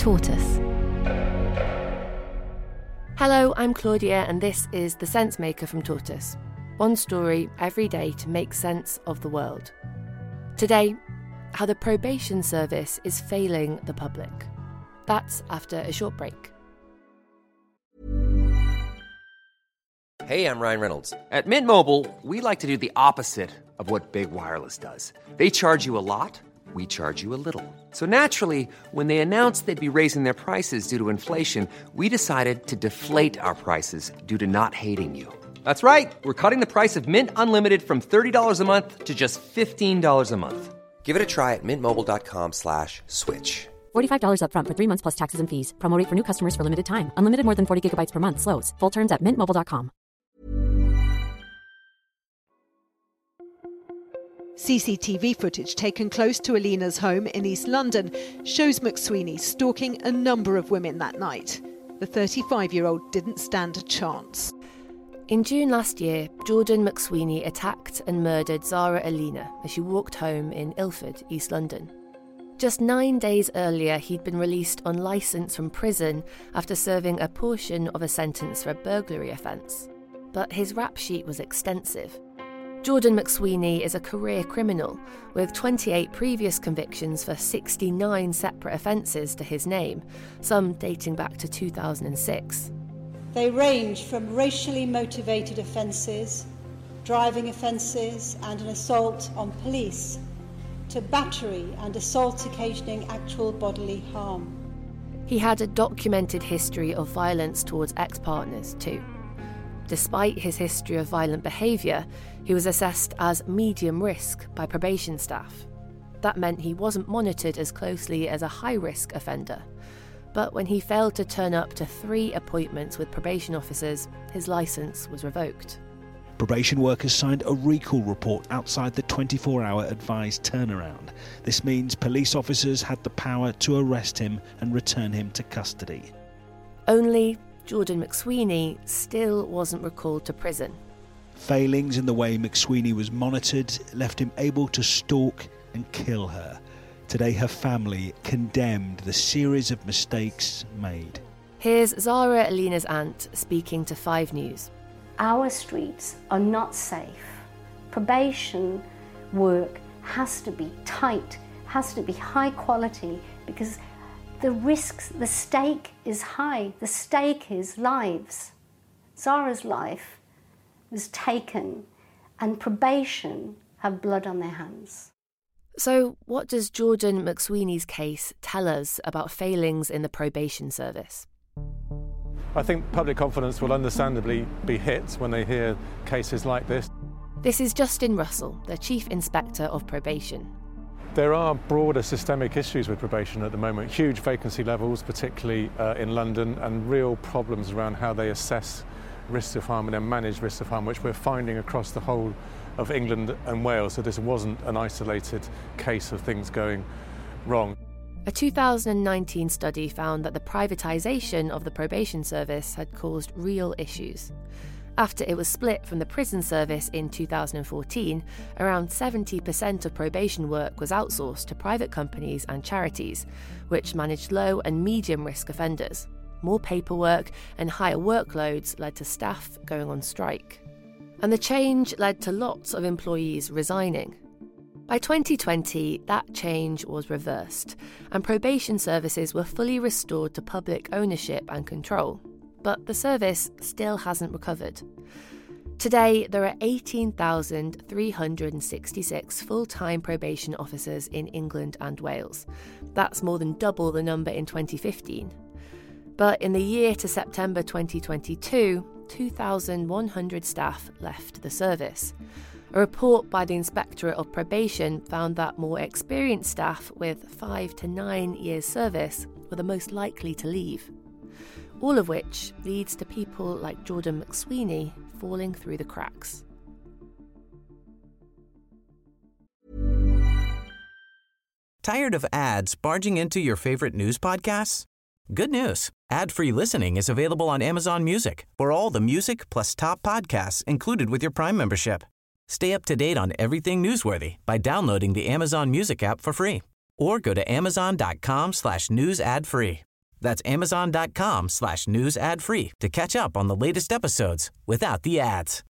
Tortoise. Hello, I'm Claudia, and this is The Sensemaker from Tortoise. One story every day to make sense of the world. Today, how the probation service is failing the public. That's after a short break. Hey, I'm Ryan Reynolds. At Mint Mobile, we like to do the opposite of what Big Wireless does. They charge you a lot, we charge you a little. So naturally, when they announced they'd be raising their prices due to inflation, we decided to deflate our prices due to not hating you. That's right. We're cutting the price of Mint Unlimited from $30 a month to just $15 a month. Give it a try at mintmobile.com/switch. $45 up front for 3 months plus taxes and fees. Promo rate for new customers for limited time. Unlimited more than 40 gigabytes per month. Slows full terms at mintmobile.com. CCTV footage taken close to Alina's home in East London shows McSweeney stalking a number of women that night. The 35-year-old didn't stand a chance. In June last year, Jordan McSweeney attacked and murdered Zara Alina as she walked home in Ilford, East London. Just 9 days earlier, he'd been released on licence from prison after serving a portion of a sentence for a burglary offence. But his rap sheet was extensive. Jordan McSweeney is a career criminal with 28 previous convictions for 69 separate offences to his name, some dating back to 2006. They range from racially motivated offences, driving offences and an assault on police, to battery and assault occasioning actual bodily harm. He had a documented history of violence towards ex-partners too. Despite his history of violent behaviour, he was assessed as medium risk by probation staff. That meant he wasn't monitored as closely as a high-risk offender. But when he failed to turn up to 3 appointments with probation officers, his licence was revoked. Probation workers signed a recall report outside the 24-hour advised turnaround. This means police officers had the power to arrest him and return him to custody. Only Jordan McSweeney still wasn't recalled to prison. Failings in the way McSweeney was monitored left him able to stalk and kill her. Today her family condemned the series of mistakes made. Here's Zara Alina's aunt speaking to 5 News. Our streets are not safe. Probation work has to be tight, has to be high quality, because the risks, the stake is high. The stake is lives. Zara's life was taken, and probation have blood on their hands. So what does Jordan McSweeney's case tell us about failings in the probation service? I think public confidence will understandably be hit when they hear cases like this. This is Justin Russell, the Chief Inspector of Probation. There are broader systemic issues with probation at the moment, huge vacancy levels, particularly in London, and real problems around how they assess risks of harm and then manage risks of harm, which we're finding across the whole of England and Wales. So this wasn't an isolated case of things going wrong. A 2019 study found that the privatisation of the probation service had caused real issues. After it was split from the prison service in 2014, around 70% of probation work was outsourced to private companies and charities, which managed low and medium risk offenders. More paperwork and higher workloads led to staff going on strike. And the change led to lots of employees resigning. By 2020, that change was reversed, and probation services were fully restored to public ownership and control. But the service still hasn't recovered. Today, there are 18,366 full-time probation officers in England and Wales. That's more than double the number in 2015. But in the year to September 2022, 2,100 staff left the service. A report by the Inspectorate of Probation found that more experienced staff with 5 to 9 years service were the most likely to leave. All of which leads to people like Jordan McSweeney falling through the cracks. Tired of ads barging into your favorite news podcasts? Good news. Ad-free listening is available on Amazon Music for all the music plus top podcasts included with your Prime membership. Stay up to date on everything newsworthy by downloading the Amazon Music app for free or go to amazon.com/news ad free. That's amazon.com/news ad free to catch up on the latest episodes without the ads.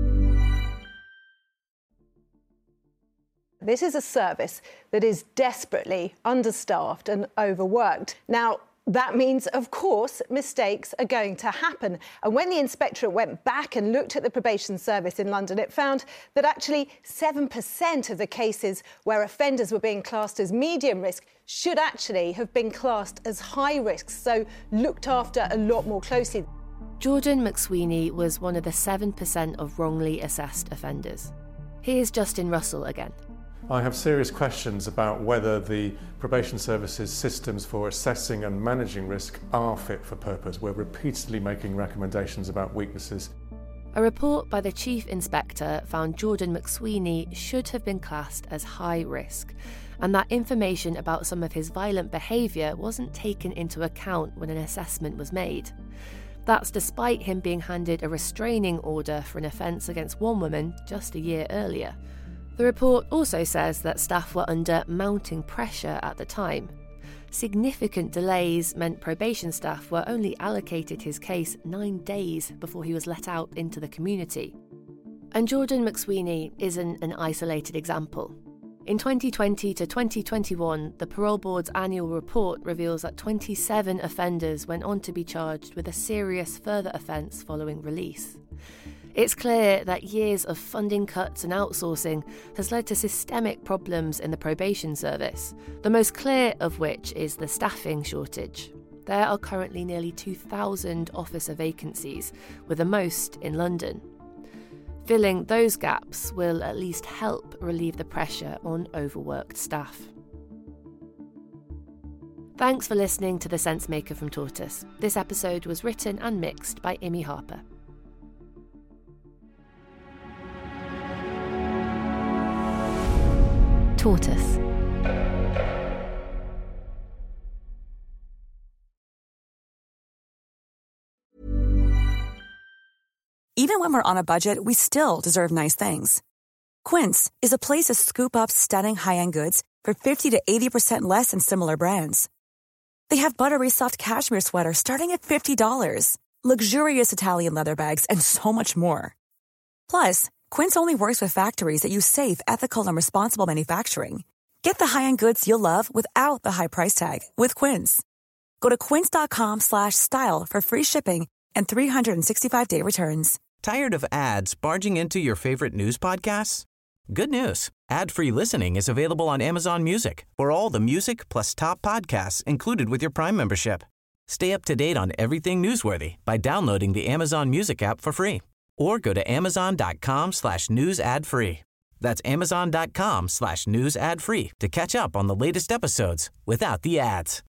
This is a service that is desperately understaffed and overworked. Now, that means, of course, mistakes are going to happen. And when the inspectorate went back and looked at the probation service in London, it found that actually 7% of the cases where offenders were being classed as medium risk should actually have been classed as high risk, so looked after a lot more closely. Jordan McSweeney was one of the 7% of wrongly assessed offenders. Here's Justin Russell again. I have serious questions about whether the probation service's systems for assessing and managing risk are fit for purpose. We're repeatedly making recommendations about weaknesses. A report by the Chief Inspector found Jordan McSweeney should have been classed as high risk, and that information about some of his violent behaviour wasn't taken into account when an assessment was made. That's despite him being handed a restraining order for an offence against one woman just a year earlier. The report also says that staff were under mounting pressure at the time. Significant delays meant probation staff were only allocated his case 9 days before he was let out into the community. And Jordan McSweeney isn't an isolated example. In 2020 to 2021, the Parole Board's annual report reveals that 27 offenders went on to be charged with a serious further offence following release. It's clear that years of funding cuts and outsourcing has led to systemic problems in the probation service, the most clear of which is the staffing shortage. There are currently nearly 2,000 officer vacancies, with the most in London. Filling those gaps will at least help relieve the pressure on overworked staff. Thanks for listening to The Sensemaker from Tortoise. This episode was written and mixed by Imi Harper. Tortoise. Even when we're on a budget, we still deserve nice things. Quince is a place to scoop up stunning high-end goods for 50 to 80% less than similar brands. They have buttery soft cashmere sweaters starting at $50, luxurious Italian leather bags, and so much more. Plus, Quince only works with factories that use safe, ethical, and responsible manufacturing. Get the high-end goods you'll love without the high price tag with Quince. Go to quince.com/style for free shipping and 365-day returns. Tired of ads barging into your favorite news podcasts? Good news. Ad-free listening is available on Amazon Music for all the music plus top podcasts included with your Prime membership. Stay up to date on everything newsworthy by downloading the Amazon Music app for free. Or go to amazon.com/news ad free. That's amazon.com/news ad free to catch up on the latest episodes without the ads.